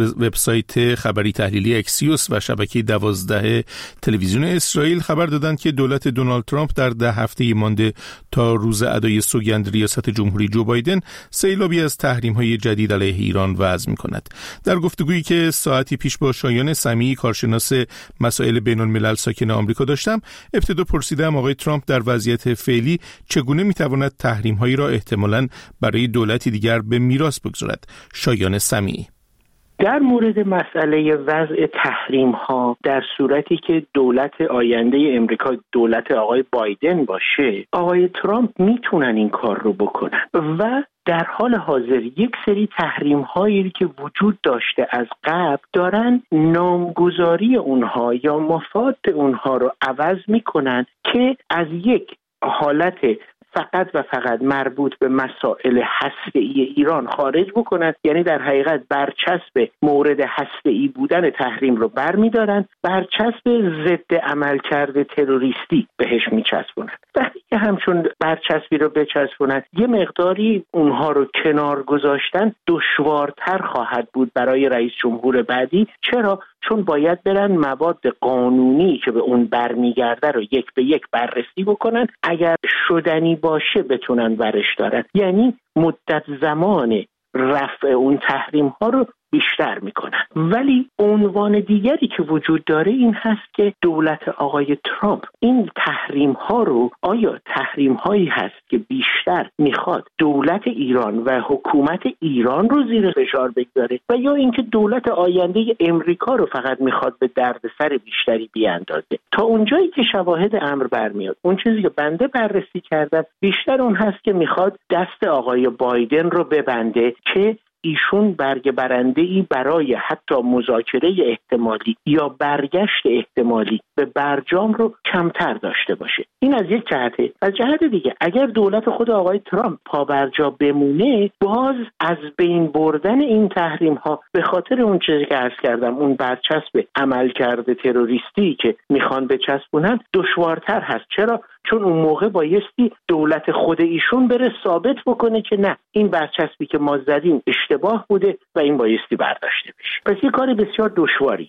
وبسایت خبری تحلیلی اکسیوس و شبکه 12 تلویزیون اسرائیل خبر دادند که دولت دونالد ترامپ در 10 هفته مانده تا روز ادای سوگند ریاست جمهوری جو بایدن سیلابی از تحریم‌های جدید علیه ایران وضع می‌کند. در گفتگویی که ساعتی پیش با شایان سمیعی کارشناس مسائل بین‌الملل ساکن آمریکا داشتم، ابتدا پرسیدم آقای ترامپ در وضعیت فعلی چگونه می‌تواند تحریم‌هایی را احتمالاً برای دولتی دیگر به میراث بگذارد. شایان سمیعی: در مورد مسئله وضع تحریم ها در صورتی که دولت آینده امریکا دولت آقای بایدن باشه، آقای ترامپ میتونن این کار رو بکنن و در حال حاضر یک سری تحریم هایی که وجود داشته از قبل دارن نامگذاری اونها یا مفاد اونها رو عوض میکنن که از یک حالت فقط و فقط مربوط به مسائل هسته‌ای ایران خارج بکنند، یعنی در حقیقت برچسب مورد هسته‌ای بودن تحریم رو برمی‌دارن، برچسب ضد عملکرد تروریستی بهش میچسبونن. وقتی که همچون برچسبی رو بچسبونن، یه مقداری اونها رو کنار گذاشتن دشوارتر خواهد بود برای رئیس جمهور بعدی. چرا؟ چون باید برن مواد قانونی که به اون برمیگرده رو یک به یک بررسی بکنن، اگر شدنی باشه بتونن برش دارن، یعنی مدت زمان رفع اون تحریم ها رو بیشتر میکنن. ولی عنوان دیگری که وجود داره این هست که دولت آقای ترامپ این تحریم ها رو، آیا تحریم هایی هست که بیشتر میخواد دولت ایران و حکومت ایران رو زیر فشار بگذاره و یا اینکه دولت آینده امریکا رو فقط میخواد به دردسر بیشتری بیاندازه؟ تا اونجایی که شواهد امر برمیاد، اون چیزی که بنده بررسی کردم بیشتر اون هست که میخواد دست آقای بایدن رو ببنده که ایشون برگ برنده‌ای برای حتی مذاکره احتمالی یا برگشت احتمالی به برجام رو کمتر داشته باشه. این از یک جهته. از جهت دیگه اگر دولت خود آقای ترامپ پا برجا بمونه، باز از بین بردن این تحریم ها به خاطر اون چیزی که عرض کردم، اون برچسب عملکرد تروریستی که میخوان بچسبونن، دشوارتر هست. چرا؟ چون اون موقع بایستی دولت خود ایشون بره ثابت بکنه که نه، این برچسبی که ما زدیم اشتباه بوده و این بایستی برداشته بشه. پس یه کار بسیار دشواریه.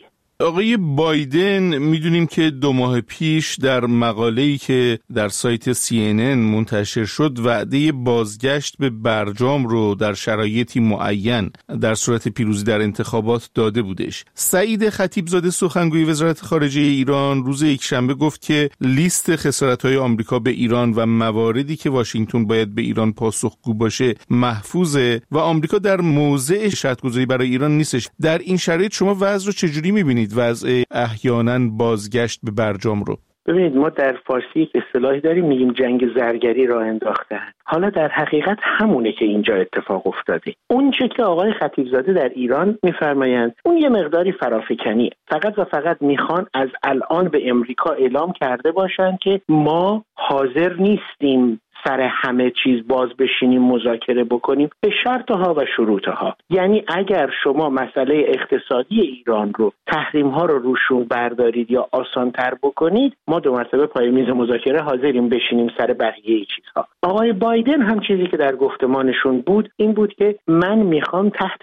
آقای بایدن میدونیم که 2 ماه پیش در مقاله‌ای که در سایت CNN منتشر شد وعده بازگشت به برجام رو در شرایطی معین در صورت پیروزی در انتخابات داده بودش. سعید خطیبزاده سخنگوی وزارت خارجه ایران روز یکشنبه گفت که لیست خسارت‌های آمریکا به ایران و مواردی که واشنگتن باید به ایران پاسخگو باشه محفوظه و آمریکا در موضع شرط‌گذاری برای ایران نیستش. در این شرایط شما وضع رو چجوری می‌بینید، وضع احیانا بازگشت به برجام رو؟ ببینید، ما در فارسی اصطلاحی داریم میگیم جنگ زرگری راه انداختن. حالا در حقیقت همونه که اینجا اتفاق افتاده. اون چه که آقای خطیبزاده در ایران میفرمایند اون یه مقداری فرافکنیه. فقط و فقط میخوان از الان به امریکا اعلام کرده باشن که ما حاضر نیستیم سر همه چیز باز بشینیم مذاکره بکنیم به شرطها و شروطها. یعنی اگر شما مسئله اقتصادی ایران رو، تحریم ها رو روشون بردارید یا آسان تر بکنید، ما 2 مرتبه پای میز مذاکره حاضریم بشینیم سر بقیه چیزها. آقای بایدن هم چیزی که در گفتمانشون بود این بود که من میخوام تحت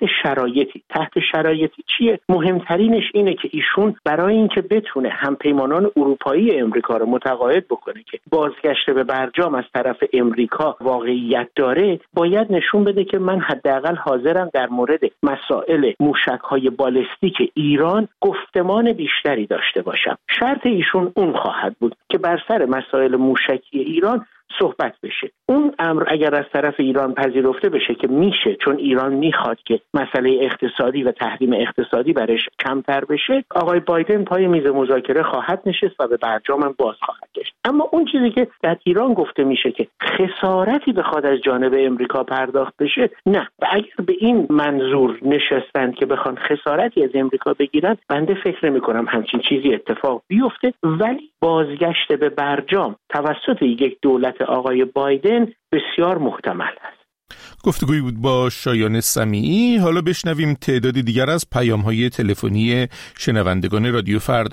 شرایطی چیه؟ مهمترینش اینه که ایشون برای اینکه بتونه همپیمانان اروپایی امریکا رو متقاعد بکنه که بازگشت به برجام از طرف امریکا واقعیت داره، باید نشون بده که من حداقل حاضرم در مورد مسائل موشک‌های بالستیک ایران گفتمان بیشتری داشته باشم. شرط ایشون اون خواهد بود که بر سر مسائل موشکی ایران صحبت بشه. اون امر اگر از طرف ایران پذیرفته بشه که میشه، چون ایران میخواد که مسئله اقتصادی و تحریم اقتصادی برش کمتر بشه، آقای بایدن پای میز مذاکره خواهد نشست و به برجام هم باز خواهد گشت. اما اون چیزی که در ایران گفته میشه که خسارتی بخواد از جانب امریکا پرداخت بشه، نه. و اگر به این منظور نشستن که بخوان خسارتی از امریکا بگیرن، بنده فکر نمی‌کنم همچین چیزی اتفاق بیفته. ولی بازگشت به برجام توسط یک دولت آقای بایدن بسیار محتمل است. گفتگویی بود با شایان سمیعی. حالا بشنویم تعدادی دیگر از پیام‌های تلفنی شنوندگان رادیو فردا.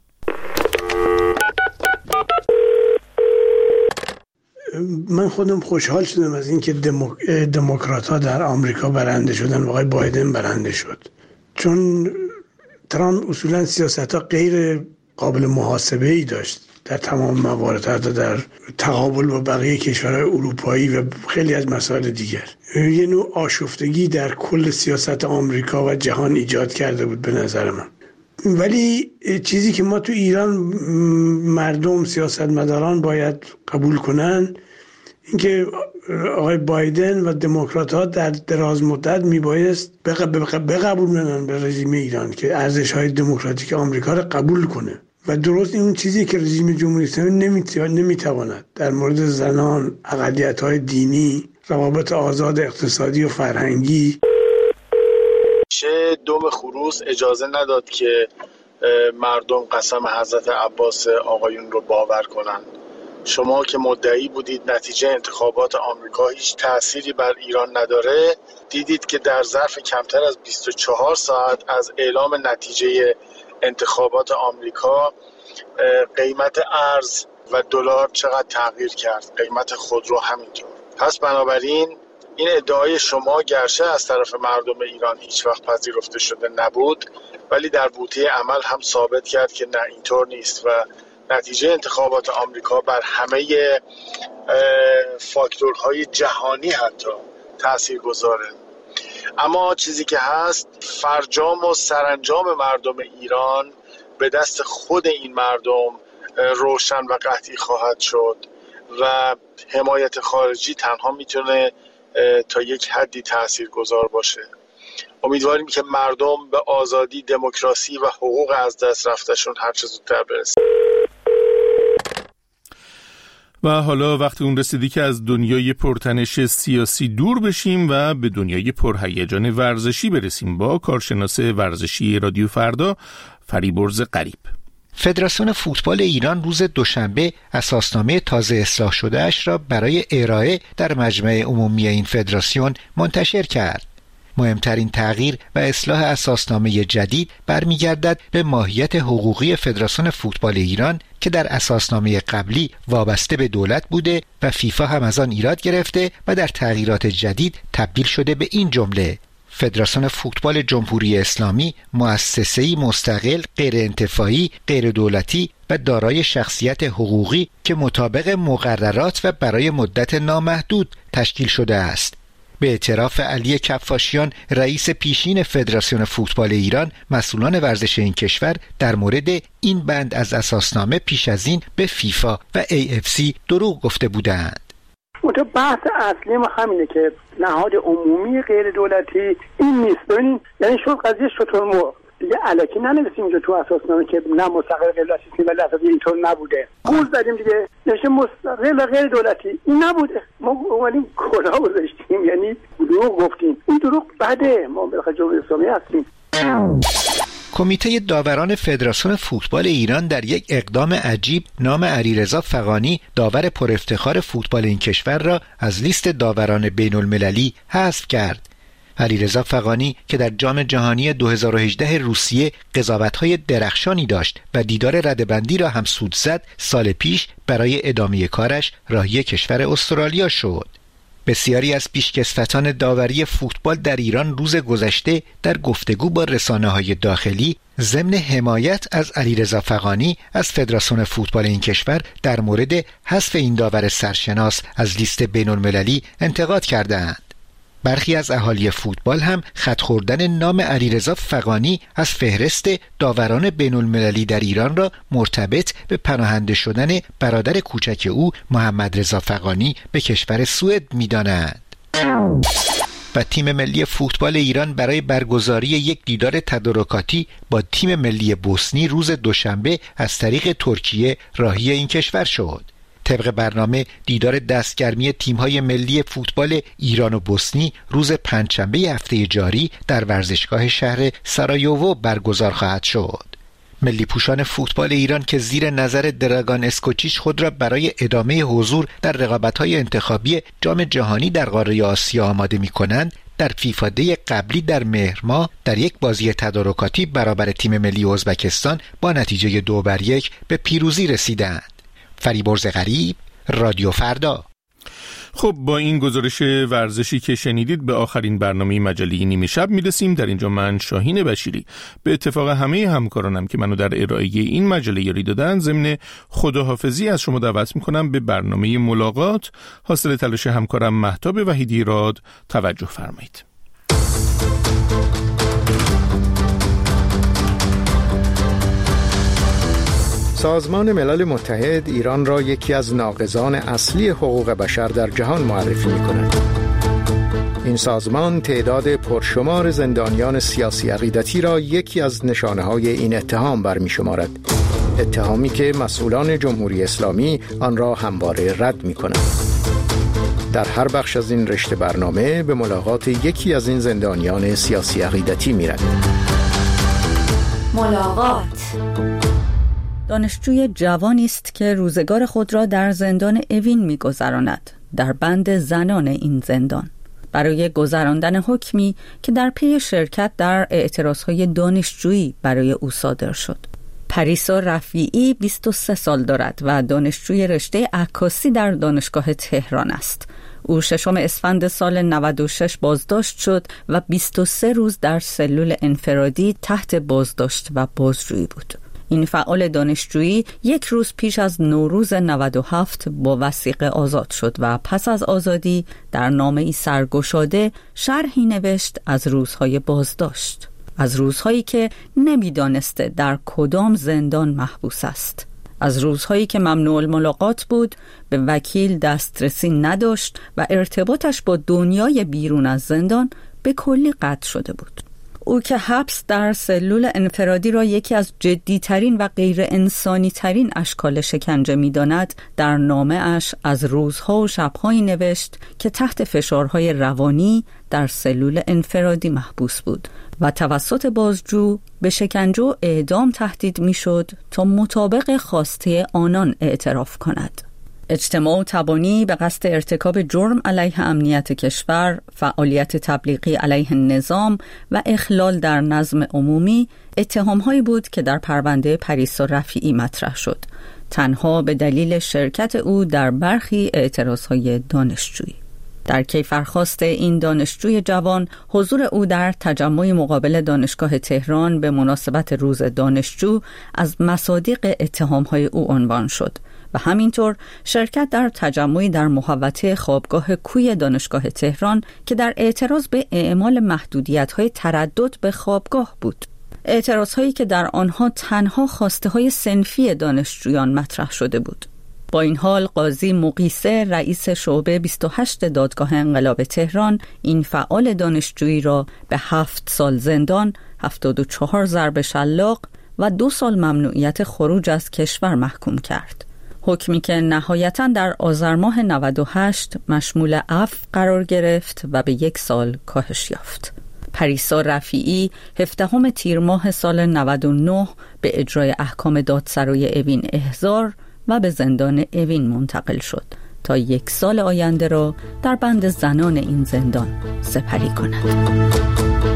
من خودم خوشحال شدم از اینکه دموکرات‌ها در آمریکا برنده شدن و آقای بایدن برنده شد، چون ترامپ اصولاً سیاست‌ها غیر قابل محاسبه‌ای داشت در تمام موارد، حتی در تقابل با بقیه کشورهای اروپایی و خیلی از مسائل دیگر. یه نوع آشفتگی در کل سیاست آمریکا و جهان ایجاد کرده بود به نظر من. ولی چیزی که ما تو ایران مردم، سیاستمداران باید قبول کنن اینکه آقای بایدن و دموکرات‌ها در دراز مدت میبایست بقبولونن به رژیم ایران که ارزش‌های دموکراتیک آمریکا را قبول کنه. و درست این چیزی که رژیم جمهوری اسلامی نمیتواند در مورد زنان، اقلیت‌های دینی، روابط آزاد اقتصادی و فرهنگی. چه دم خروس اجازه نداد که مردم قسم حضرت عباس آقایون رو باور کنن. شما که مدعی بودید نتیجه انتخابات آمریکا هیچ تأثیری بر ایران نداره، دیدید که در ظرف کمتر از 24 ساعت از اعلام نتیجه انتخابات آمریکا قیمت ارز و دلار چقدر تغییر کرد، قیمت خودرو همینطور. پس بنابراین این ادعای شما گرچه از طرف مردم ایران هیچ وقت پذیرفته شده نبود، ولی در بوته عمل هم ثابت کرد که نه، اینطور نیست و نتیجه انتخابات آمریکا بر همه فاکتورهای جهانی حتی تأثیر گذاره. اما چیزی که هست، فرجام و سرانجام مردم ایران به دست خود این مردم روشن و قطعی خواهد شد و حمایت خارجی تنها میتونه تا یک حدی تاثیرگذار باشه. امیدواریم که مردم به آزادی، دموکراسی و حقوق از دست رفتهشون هر چه زودتر برسن. و حالا وقت اون رسیدی که از دنیای پرتنش سیاسی دور بشیم و به دنیای پرهیجان ورزشی برسیم با کارشناس ورزشی رادیو فردا فریبرز قریب. فدراسیون فوتبال ایران روز دوشنبه اساسنامه تازه اصلاح شده اش را برای ارائه در مجمع عمومی این فدراسیون منتشر کرد. مهمترین تغییر و اصلاح اساسنامه جدید برمیگردد به ماهیت حقوقی فدراسیون فوتبال ایران که در اساسنامه قبلی وابسته به دولت بوده و فیفا هم از آن ایراد گرفته و در تغییرات جدید تبدیل شده به این جمله: فدراسیون فوتبال جمهوری اسلامی مؤسسه‌ای مستقل، غیرانتفاعی، غیردولتی و دارای شخصیت حقوقی که مطابق مقررات و برای مدت نامحدود تشکیل شده است. به اعتراف علی کفاشیان رئیس پیشین فدراسیون فوتبال ایران، مسئولان ورزش این کشور در مورد این بند از اساسنامه پیش از این به فیفا و AFC دروغ گفته بودند. بحث اصلی ما همینه که نهاد عمومی غیر دولتی این نیست. ببینید یعنی شد قضیه شترمرغ دیگه الکی ننویسیم اینجا تو اساسنامه که نه مستقل غیر دولتی ولی اساسا اینطور نبوده. قول زدیم دیگه نشه مستقل غیر دولتی، این نبوده. ما اومدیم کلا گذاشتیم، یعنی دروغ گفتیم. این دروغ بده، ما بالاخره جمهوری اسلامی هستیم. کمیته داوران فدراسیون فوتبال ایران در یک اقدام عجیب نام علیرضا فغانی، داور پر افتخار فوتبال این کشور را از لیست داوران بین المللی حذف کرد. علیرضا فغانی که در جام جهانی 2018 روسیه قضاوت‌های درخشانی داشت و دیدار ردبندی را هم سود زد، سال پیش برای ادامه کارش راهی کشور استرالیا شد. بسیاری از پیشکسوتان داوری فوتبال در ایران روز گذشته در گفتگو با رسانه‌های داخلی ضمن حمایت از علیرضا فغانی از فدراسیون فوتبال این کشور در مورد حذف این داور سرشناس از لیست بین‌المللی انتقاد کردند. برخی از اهالی فوتبال هم خط خوردن نام علیرضا فغانی از فهرست داوران بین‌المللی در ایران را مرتبط به پناهنده شدن برادر کوچک او محمد رضا فغانی به کشور سوئد می‌دانند. و تیم ملی فوتبال ایران برای برگزاری یک دیدار تدارکاتی با تیم ملی بوسنی روز دوشنبه از طریق ترکیه راهی این کشور شد. طبق برنامه دیدار دستگرمی تیم‌های ملی فوتبال ایران و بوسنی روز پنجشنبه هفته جاری در ورزشگاه شهر سارایوو برگزار خواهد شد. ملی پوشان فوتبال ایران که زیر نظر دراگان اسکوچیچ خود را برای ادامه حضور در رقابت‌های انتخابی جام جهانی در قاره آسیا آماده می‌کنند، در فیفا دی قبلی در مهر ماه در یک بازی تدارکاتی برابر تیم ملی ازبکستان با نتیجه 2-1 به پیروزی رسیدند. فریبرز غریب، رادیو فردا. خب با این گزارش ورزشی که شنیدید به آخرین برنامه مجله نیمه شب میرسیم. در اینجا من شاهین بشیری به اتفاق همه همکارانم که منو در ارائه این مجله یاری دادن ضمن خداحافظی از شما دعوت میکنم به برنامه ملاقات حاصل تلاش همکارم مهتاب وحیدی راد توجه فرمایید. سازمان ملل متحد ایران را یکی از ناقضان اصلی حقوق بشر در جهان معرفی می‌کند. این سازمان تعداد پرشمار زندانیان سیاسی عقیدتی را یکی از نشانه‌های این اتهام برمی‌شمارد. اتهامی که مسئولان جمهوری اسلامی آن را همواره رد می‌کنند. در هر بخش از این رشته برنامه به ملاقات یکی از این زندانیان سیاسی عقیدتی می‌رویم. ملاقات دانشجوی جوانی است که روزگار خود را در زندان اوین می‌گذراند، در بند زنان این زندان، برای گذراندن حکمی که در پی شرکت در اعتراضهای دانشجویی برای او صادر شد. پریسا رفیعی 23 سال دارد و دانشجوی رشته عکاسی در دانشگاه تهران است. او 6 اسفند سال 96 بازداشت شد و 23 روز در سلول انفرادی تحت بازداشت و بازجویی بود. این فعال دانشجویی یک روز پیش از نوروز 97 با وثیقه آزاد شد و پس از آزادی در نامه‌ای سرگشاده شرحی نوشت از روزهای بازداشت، از روزهایی که نمی‌دانسته در کدام زندان محبوس است، از روزهایی که ممنوع الملاقات بود، به وکیل دسترسی نداشت و ارتباطش با دنیای بیرون از زندان به کلی قطع شده بود. او که حبس در سلول انفرادی را یکی از جدی‌ترین و غیر انسانی ترین اشکال شکنجه می‌داند، در نامه اش از روزها و شب‌هایی نوشت که تحت فشارهای روانی در سلول انفرادی محبوس بود و توسط بازجو به شکنجه و اعدام تهدید می‌شد تا مطابق خواسته آنان اعتراف کند. اجتماع تبانی به قصد ارتکاب جرم علیه امنیت کشور، فعالیت تبلیغی علیه نظام و اخلال در نظم عمومی اتهام‌هایی بود که در پرونده پریسا رفیعی مطرح شد، تنها به دلیل شرکت او در برخی اعتراض‌های دانشجویی. در کیفرخواست این دانشجوی جوان، حضور او در تجمع مقابل دانشگاه تهران به مناسبت روز دانشجو از مصادیق اتهام‌های او عنوان شد و همینطور شرکت در تجمعی در محوطه خوابگاه کوی دانشگاه تهران که در اعتراض به اعمال محدودیت‌های تردد به خوابگاه بود. اعتراض‌هایی که در آنها تنها خواسته‌های صنفی دانشجویان مطرح شده بود. با این حال قاضی مقیسه رئیس شعبه 28 دادگاه انقلاب تهران این فعال دانشجویی را به 7 سال زندان، 74 ضرب شلاق و 2 سال ممنوعیت خروج از کشور محکوم کرد. حکمی که نهایتاً در آذر ماه 98 مشمول عفو قرار گرفت و به 1 سال کاهش یافت. پریسا رفیعی 17 تیر ماه سال 99 به اجرای احکام دادسرای اوین احضار و به زندان اوین منتقل شد تا 1 سال آینده را در بند زنان این زندان سپری کند.